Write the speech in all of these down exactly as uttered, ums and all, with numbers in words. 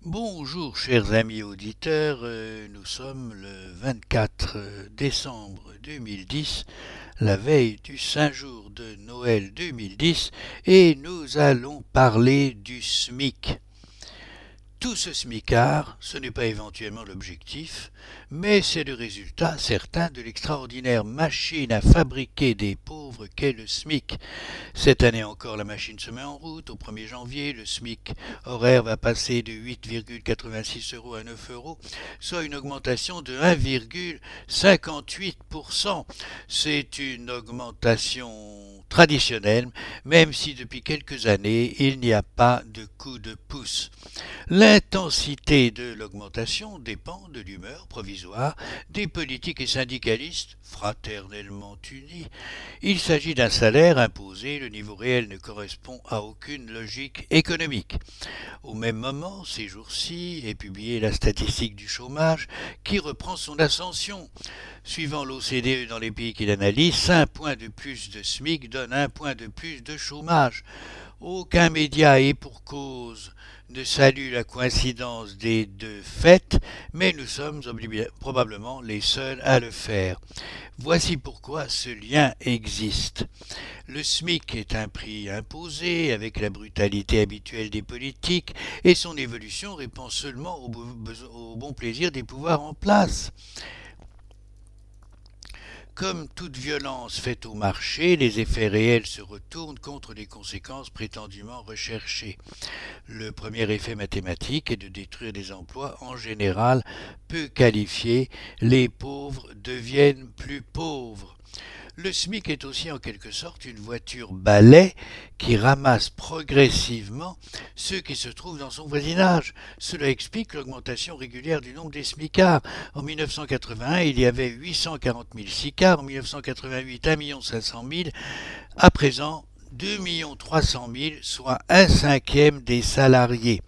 Bonjour chers amis auditeurs, euh, nous sommes le vingt-quatre décembre deux mille dix, la veille du Saint-Jour de Noël deux mille dix, et nous allons parler du SMIC. Tout ce smicard, ce n'est pas éventuellement l'objectif, mais c'est le résultat certain de l'extraordinaire machine à fabriquer des pauvres qu'est le SMIC. Cette année encore, la machine se met en route. Au premier janvier, le SMIC horaire va passer de huit virgule quatre-vingt-six euros à neuf euros, soit une augmentation de un virgule cinquante-huit pour cent. C'est une augmentation traditionnelle, même si depuis quelques années, il n'y a pas de coup de pouce. L'intensité de l'augmentation dépend de l'humeur provisoire des politiques et syndicalistes fraternellement unis. Il s'agit d'un salaire imposé, le niveau réel ne correspond à aucune logique économique. Au même moment, ces jours-ci, est publiée la statistique du chômage qui reprend son ascension. Suivant l'O C D E dans les pays qu'il analyse, cinq points de plus de SMIC donnent un point de plus de chômage. Aucun média et pour cause ne salue la coïncidence des deux faits, mais nous sommes probablement les seuls à le faire. Voici pourquoi ce lien existe. Le SMIC est un prix imposé avec la brutalité habituelle des politiques et son évolution répond seulement au, au bon plaisir des pouvoirs en place. Comme toute violence faite au marché, les effets réels se retournent contre les conséquences prétendument recherchées. Le premier effet mathématique est de détruire des emplois en général peu qualifiés. Les pauvres deviennent plus pauvres. Le SMIC est aussi en quelque sorte une voiture balai qui ramasse progressivement ceux qui se trouvent dans son voisinage. Cela explique l'augmentation régulière du nombre des smicards. En mille neuf cent quatre-vingt-un, il y avait huit cent quarante mille smicards, en mille neuf cent quatre-vingt-huit, un million cinq cent mille, à présent deux millions trois cent mille, soit un cinquième des salariés.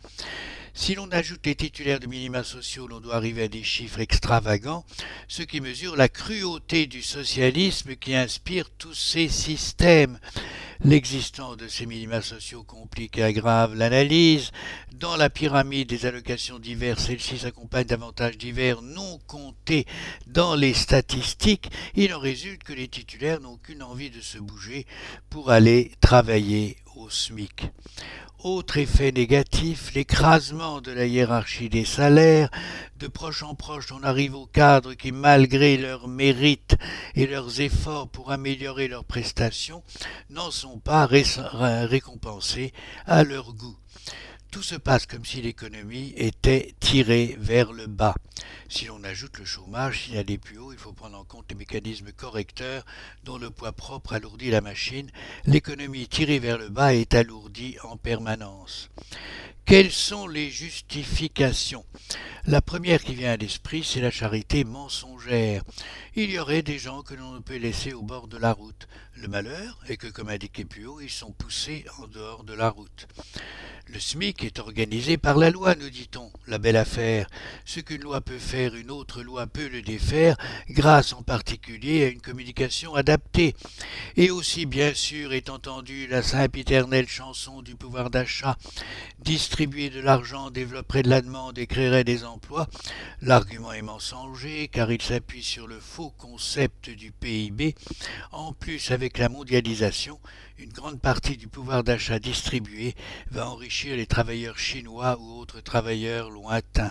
Si l'on ajoute les titulaires de minima sociaux, l'on doit arriver à des chiffres extravagants, ce qui mesure la cruauté du socialisme qui inspire tous ces systèmes. L'existence de ces minima sociaux complique et aggrave l'analyse. Dans la pyramide des allocations diverses, celle-ci s'accompagne d'avantages divers non comptés dans les statistiques. Il en résulte que les titulaires n'ont aucune envie de se bouger pour aller travailler au SMIC. Autre effet négatif, l'écrasement de la hiérarchie des salaires. De proche en proche, on arrive aux cadres qui, malgré leurs mérites et leurs efforts pour améliorer leurs prestations, n'en sont pas ré- récompensés à leur goût. Tout se passe comme si l'économie était tirée vers le bas. Si l'on ajoute le chômage, signalé plus haut, il faut prendre en compte les mécanismes correcteurs dont le poids propre alourdit la machine. L'économie tirée vers le bas est alourdie en permanence. Quelles sont les justifications? La première qui vient à l'esprit, c'est la charité mensongère. Il y aurait des gens que l'on ne peut laisser au bord de la route. Le malheur est que, comme indiqué plus haut, ils sont poussés en dehors de la route. Le SMIC est organisé par la loi, nous dit-on, la belle affaire. Ce qu'une loi peut faire, une autre loi peut le défaire, grâce en particulier à une communication adaptée. Et aussi, bien sûr, est entendue la sempiternelle chanson du pouvoir d'achat. Distribuer de l'argent développerait de la demande et créerait des emplois. L'argument est mensonger, car il s'appuie sur le faux concept du P I B. En plus, avec la mondialisation, une grande partie du pouvoir d'achat distribué va enrichir les travailleurs chinois ou autres travailleurs lointains.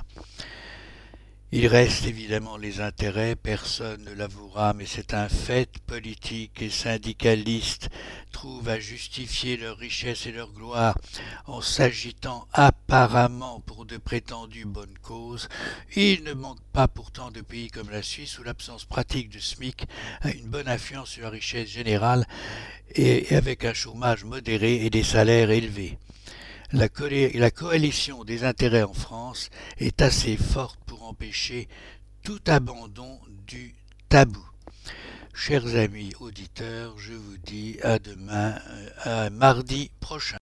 Il reste évidemment les intérêts, personne ne l'avouera, mais c'est un fait. Politiques et syndicalistes trouvent à justifier leur richesse et leur gloire en s'agitant apparemment pour de prétendues bonnes causes. Il ne manque pas pourtant de pays comme la Suisse où l'absence pratique de SMIC a une bonne influence sur la richesse générale et avec un chômage modéré et des salaires élevés. La, la coalition des intérêts en France est assez forte pour empêcher tout abandon du tabou. Chers amis auditeurs, je vous dis à demain, à mardi prochain.